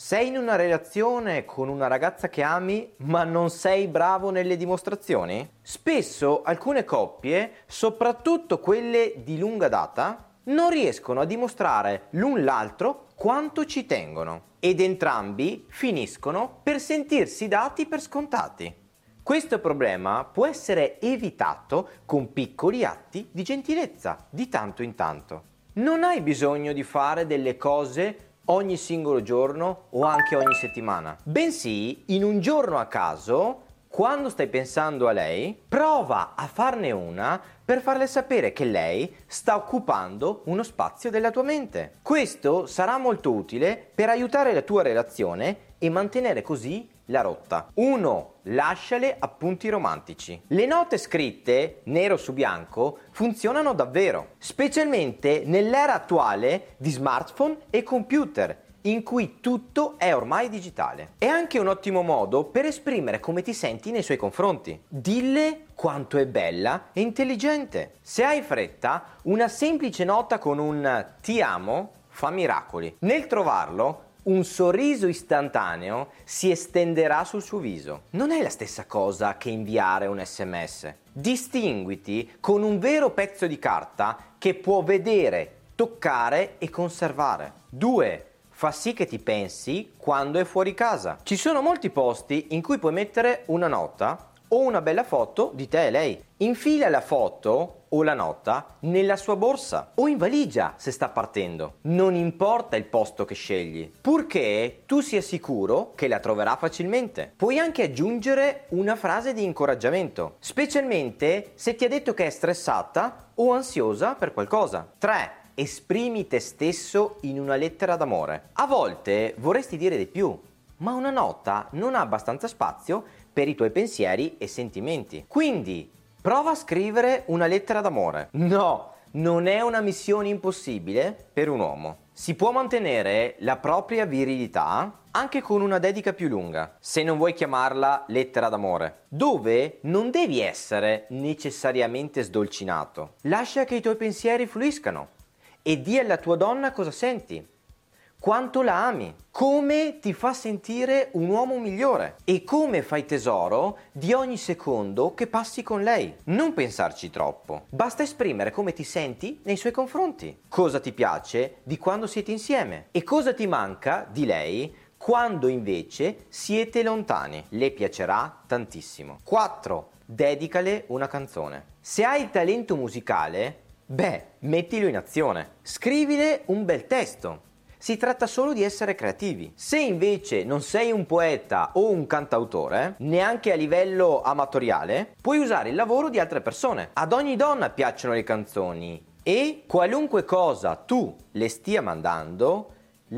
Sei in una relazione con una ragazza che ami, ma non sei bravo nelle dimostrazioni? Spesso alcune coppie, soprattutto quelle di lunga data, non riescono a dimostrare l'un l'altro quanto ci tengono ed entrambi finiscono per sentirsi dati per scontati. Questo problema può essere evitato con piccoli atti di gentilezza di tanto in tanto. Non hai bisogno di fare delle cose ogni singolo giorno o anche ogni settimana, bensì in un giorno a caso, quando stai pensando a lei, prova a farne una per farle sapere che lei sta occupando uno spazio della tua mente. Questo sarà molto utile per aiutare la tua relazione e mantenere così la rotta. 1. Lasciale appunti romantici. Le note scritte, nero su bianco, funzionano davvero, specialmente nell'era attuale di smartphone e computer, in cui tutto è ormai digitale. È anche un ottimo modo per esprimere come ti senti nei suoi confronti. Dille quanto è bella e intelligente. Se hai fretta, una semplice nota con un ti amo fa miracoli. Nel trovarlo, un sorriso istantaneo si estenderà sul suo viso. Non è la stessa cosa che inviare un SMS. Distinguiti con un vero pezzo di carta che può vedere, toccare e conservare. 2. Fa sì che ti pensi quando è fuori casa. Ci sono molti posti in cui puoi mettere una nota o una bella foto di te e lei. Infila la foto o la nota nella sua borsa o in valigia se sta partendo. Non importa il posto che scegli, purché tu sia sicuro che la troverà facilmente. Puoi anche aggiungere una frase di incoraggiamento, specialmente se ti ha detto che è stressata o ansiosa per qualcosa. 3. Esprimi te stesso in una lettera d'amore. A volte vorresti dire di più, ma una nota non ha abbastanza spazio per i tuoi pensieri e sentimenti. Quindi prova a scrivere una lettera d'amore. No, non è una missione impossibile per un uomo. Si può mantenere la propria virilità anche con una dedica più lunga, se non vuoi chiamarla lettera d'amore, dove non devi essere necessariamente sdolcinato. Lascia che i tuoi pensieri fluiscano e di alla tua donna cosa senti, quanto la ami, come ti fa sentire un uomo migliore e come fai tesoro di ogni secondo che passi con lei. Non pensarci troppo, basta esprimere come ti senti nei suoi confronti, cosa ti piace di quando siete insieme e cosa ti manca di lei quando invece siete lontani. Le piacerà tantissimo. 4. Dedicale una canzone. Se hai il talento musicale, mettilo in azione. Scrivile un bel testo. Si tratta solo di essere creativi. Se invece non sei un poeta o un cantautore, neanche a livello amatoriale, puoi usare il lavoro di altre persone. Ad ogni donna piacciono le canzoni e qualunque cosa tu le stia mandando,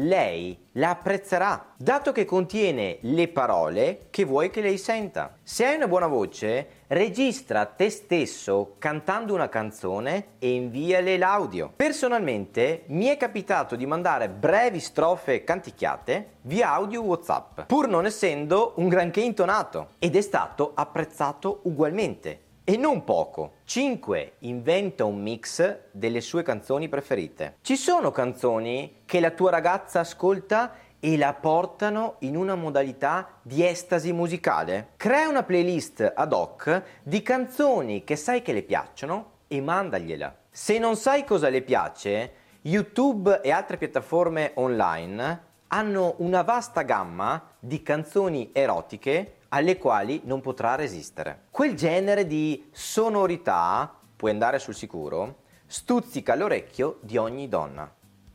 lei la apprezzerà, dato che contiene le parole che vuoi che lei senta. Se hai una buona voce, registra te stesso cantando una canzone e inviale l'audio. Personalmente mi è capitato di mandare brevi strofe canticchiate via audio WhatsApp, pur non essendo un granché intonato, ed è stato apprezzato ugualmente. E non poco. 5. Inventa un mix delle sue canzoni preferite. Ci sono canzoni che la tua ragazza ascolta e la portano in una modalità di estasi musicale? Crea una playlist ad hoc di canzoni che sai che le piacciono e mandagliela. Se non sai cosa le piace, YouTube e altre piattaforme online hanno una vasta gamma di canzoni erotiche alle quali non potrà resistere. Quel genere di sonorità, puoi andare sul sicuro, stuzzica l'orecchio di ogni donna.